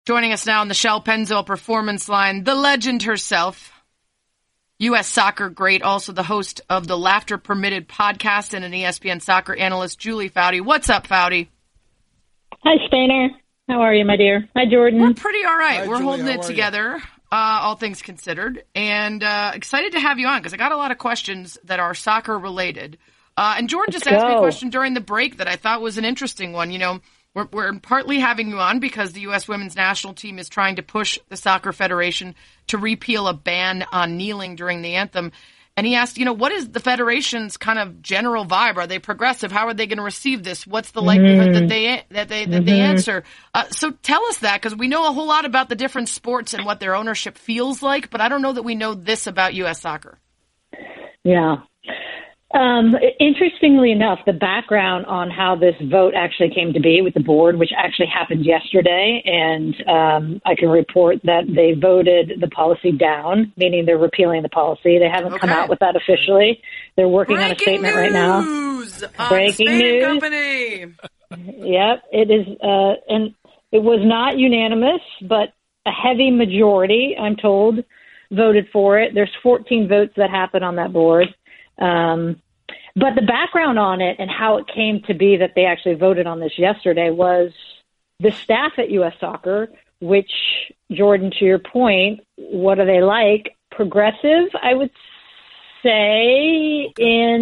Joining us now on the Shell Pennzoil Performance Line, the legend herself, U.S. soccer great, also the host of the Laughter Permitted podcast and an ESPN soccer analyst, Julie Foudy. What's up, Foudy? Hi, Stainer. How are you, my dear? Hi, Jordan. We're pretty all right. Hi, We're Julie, holding it together, all things considered, and excited to have you on because I got a lot of questions that are soccer related. And Jordan just asked me a question during the break that I thought was an interesting one. You know, we're partly having you on because the U.S. women's national team is trying to push the Soccer Federation to repeal a ban on kneeling during the anthem. And he asked, you know, what is the Federation's kind of general vibe? Are they progressive? How are they going to receive this? What's the likelihood that they answer? So tell us that, because we know a whole lot about the different sports and what their ownership feels like, but I don't know that we know this about U.S. soccer. Yeah. Interestingly enough, the background on how this vote actually came to be with the board, which actually happened yesterday, and I can report that they voted the policy down, meaning they're repealing the policy. They haven't come out with that officially. They're working on a statement right now. Breaking news. Company. Yep, it is, and it was not unanimous, but a heavy majority, I'm told, voted for it. There's 14 votes that happened on that board. But the background on it and how it came to be that they actually voted on this yesterday was the staff at U.S. Soccer, which, Jordan, to your point, what are they like? Progressive, I would say,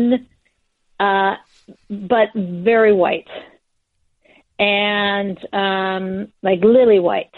but very white. And like lily white.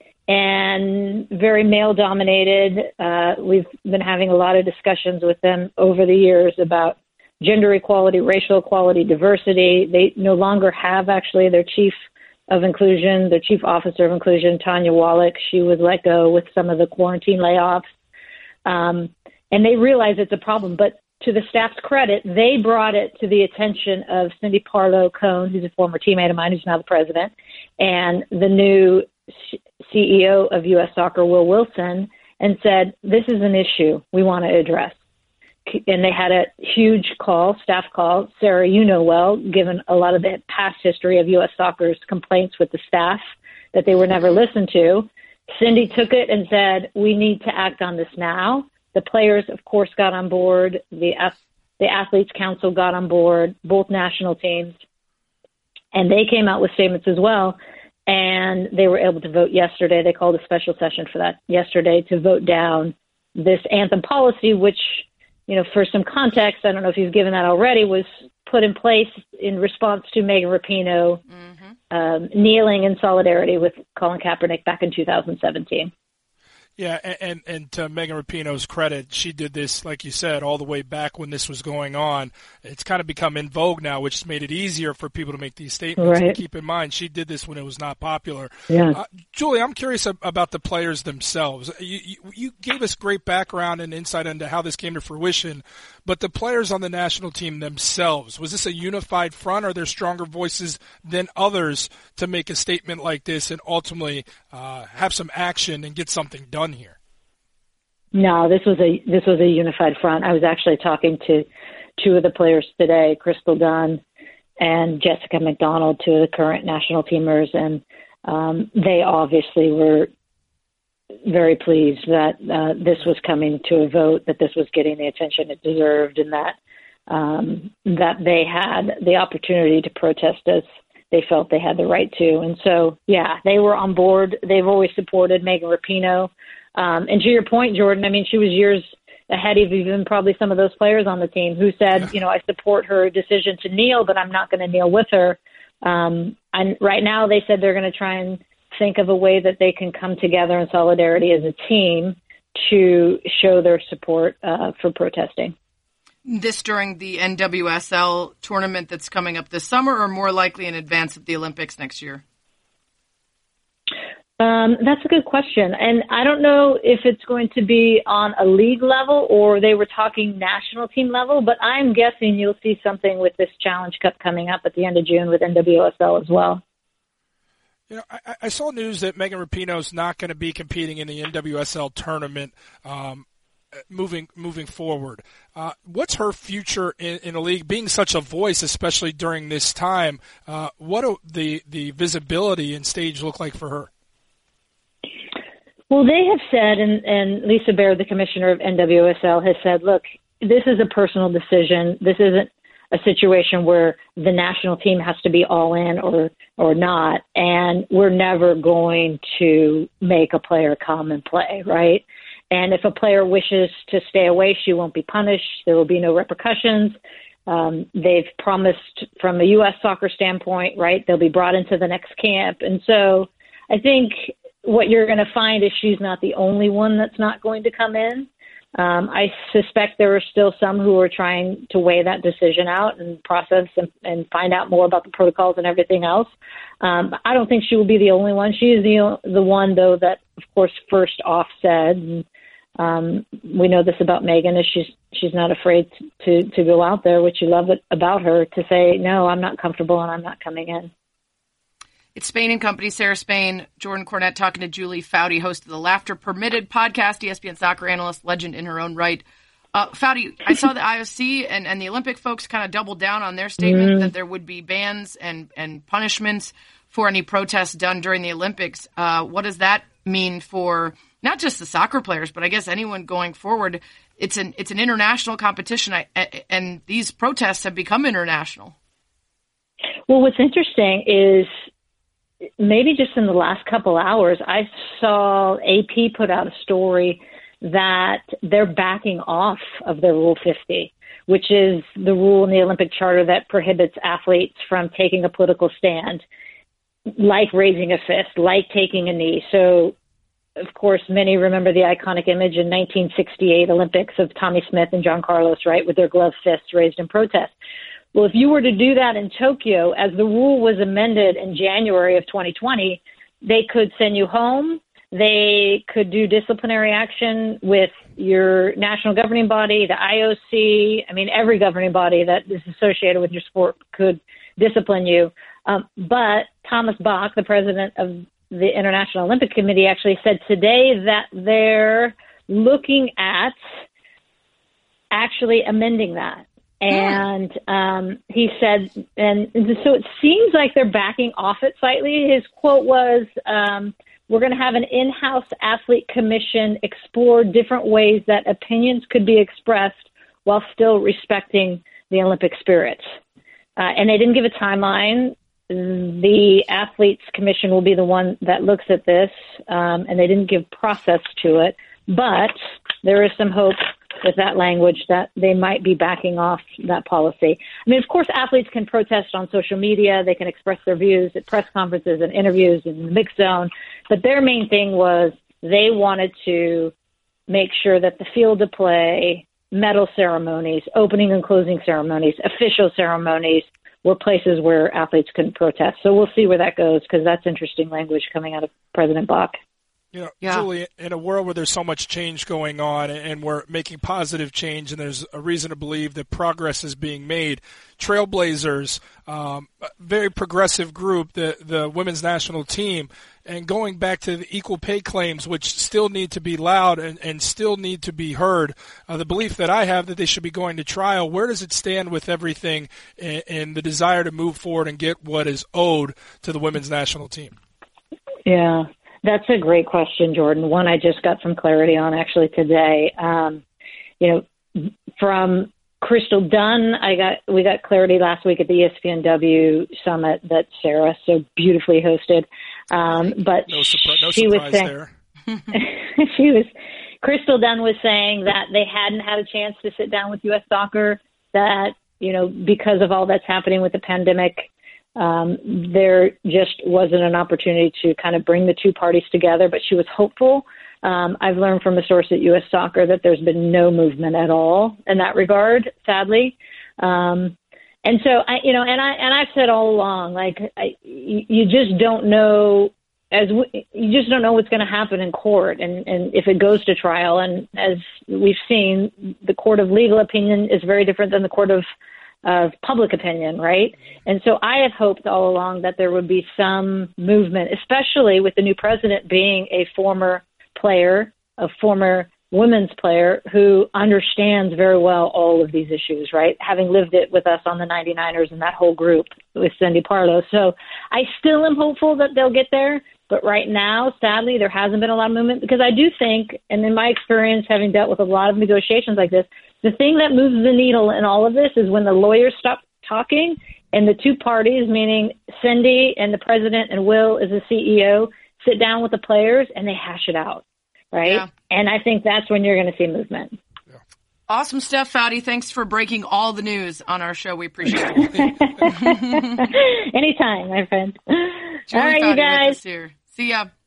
And very male-dominated. We've been having a lot of discussions with them over the years about gender equality, racial equality, diversity. They no longer have actually their chief of inclusion, their chief officer of inclusion, Tanya Wallach. She was let go with some of the quarantine layoffs. And they realize it's a problem. But to the staff's credit, they brought it to the attention of Cindy Parlow-Cone, who's a former teammate of mine, who's now the president, and the new CEO of U.S. Soccer, Will Wilson, and said, this is an issue we want to address. And they had a huge staff call. Sarah, you know well, given a lot of the past history of U.S. Soccer's complaints with the staff that they were never listened to. Cindy took it and said, we need to act on this now. The players, of course, got on board. The Athletes Council got on board, both national teams. And they came out with statements as well. And they were able to vote yesterday. They called a special session for that yesterday to vote down this anthem policy, which, you know, for some context, I don't know if you've given that already, was put in place in response to Megan Rapinoe kneeling in solidarity with Colin Kaepernick back in 2017. Yeah, and to Megan Rapinoe's credit, she did this, like you said, all the way back when this was going on. It's kind of become in vogue now, which has made it easier for people to make these statements. Right. But keep in mind, she did this when it was not popular. Yeah. Julie, I'm curious about the players themselves. You gave us great background and insight into how this came to fruition, but the players on the national team themselves, was this a unified front? Are there stronger voices than others to make a statement like this and ultimately have some action and get something done here? No, this was a unified front. I was actually talking to two of the players today, Crystal Dunn and Jessica McDonald, two of the current national teamers, and they obviously were very pleased that this was coming to a vote, that this was getting the attention it deserved, and that they had the opportunity to protest as they felt they had the right to. And so, yeah, they were on board. They've always supported Megan Rapinoe. And to your point, Jordan, I mean, she was years ahead of even probably some of those players on the team who said, you know, I support her decision to kneel, but I'm not going to kneel with her. And right now they said they're going to try and think of a way that they can come together in solidarity as a team to show their support for protesting. This during the NWSL tournament that's coming up this summer, or more likely in advance of the Olympics next year? That's a good question. And I don't know if it's going to be on a league level or they were talking national team level, but I'm guessing you'll see something with this Challenge Cup coming up at the end of June with NWSL as well. You know, I saw news that Megan Rapinoe is not going to be competing in the NWSL tournament moving forward. What's her future in the league, being such a voice, especially during this time? What do the visibility and stage look like for her? Well, they have said, and Lisa Baird, the commissioner of NWSL, has said, look, this is a personal decision. This isn't a situation where the national team has to be all in or not, and we're never going to make a player come and play, right? And if a player wishes to stay away, she won't be punished. There will be no repercussions. They've promised from a U.S. soccer standpoint, right, they'll be brought into the next camp. And so I think what you're going to find is she's not the only one that's not going to come in. I suspect there are still some who are trying to weigh that decision out and process and find out more about the protocols and everything else. But I don't think she will be the only one. She is the one, though, that, of course, first off said, and we know this about Megan, is she's not afraid to go out there, which you love it about her, to say, no, I'm not comfortable and I'm not coming in. It's Spain and Company. Sarah Spain, Jordan Cornette talking to Julie Foudy, host of the Laughter Permitted podcast, ESPN soccer analyst, legend in her own right. Foudy, I saw the IOC and the Olympic folks kind of doubled down on their statement that there would be bans and punishments for any protests done during the Olympics. What does that mean for not just the soccer players, but I guess anyone going forward? It's an international competition, and these protests have become international. Well, what's interesting is maybe just in the last couple hours, I saw AP put out a story that they're backing off of their Rule 50, which is the rule in the Olympic Charter that prohibits athletes from taking a political stand, like raising a fist, like taking a knee. So, of course, many remember the iconic image in 1968 Olympics of Tommy Smith and John Carlos, right, with their gloved fists raised in protest. Well, if you were to do that in Tokyo, as the rule was amended in January of 2020, they could send you home. They could do disciplinary action with your national governing body, the IOC. I mean, every governing body that is associated with your sport could discipline you. But Thomas Bach, the president of the International Olympic Committee, actually said today that they're looking at actually amending that. And he said, and so it seems like they're backing off it slightly. His quote was, we're going to have an in-house athlete commission explore different ways that opinions could be expressed while still respecting the Olympic spirit. And they didn't give a timeline. The athletes commission will be the one that looks at this, and they didn't give process to it. But there is some hope with that language that they might be backing off that policy. I mean, of course, athletes can protest on social media. They can express their views at press conferences and interviews in the mixed zone. But their main thing was they wanted to make sure that the field of play, medal ceremonies, opening and closing ceremonies, official ceremonies were places where athletes couldn't protest. So we'll see where that goes, because that's interesting language coming out of President Bach. You know, Julie, in a world where there's so much change going on and we're making positive change and there's a reason to believe that progress is being made, Trailblazers, very progressive group, the women's national team, and going back to the equal pay claims, which still need to be loud and still need to be heard, the belief that I have that they should be going to trial, where does it stand with everything and the desire to move forward and get what is owed to the women's national team? Yeah. That's a great question, Jordan. One I just got some clarity on actually today. From Crystal Dunn, we got clarity last week at the ESPNW summit that Sarah so beautifully hosted. But no surprise there. Crystal Dunn was saying that they hadn't had a chance to sit down with U.S. Soccer, that, because of all that's happening with the pandemic, there just wasn't an opportunity to kind of bring the two parties together, but she was hopeful. I've learned from a source at U.S. Soccer that there's been no movement at all in that regard, sadly. And so I've said all along, you just don't know you just don't know what's going to happen in court and if it goes to trial. And as we've seen, the court of legal opinion is very different than the court of public opinion, right? And so I have hoped all along that there would be some movement, especially with the new president being a former player, a former women's player who understands very well all of these issues, right? Having lived it with us on the 99ers and that whole group with Cindy Parlow. So I still am hopeful that they'll get there. But right now, sadly, there hasn't been a lot of movement because I do think, and in my experience, having dealt with a lot of negotiations like this, the thing that moves the needle in all of this is when the lawyers stop talking and the two parties, meaning Cindy and the president and Will as the CEO, sit down with the players and they hash it out, right? Yeah. And I think that's when you're going to see movement. Yeah. Awesome stuff, Foudy. Thanks for breaking all the news on our show. We appreciate it. Anytime, my friend. Julie all right, Foudy you guys. with us here. See ya.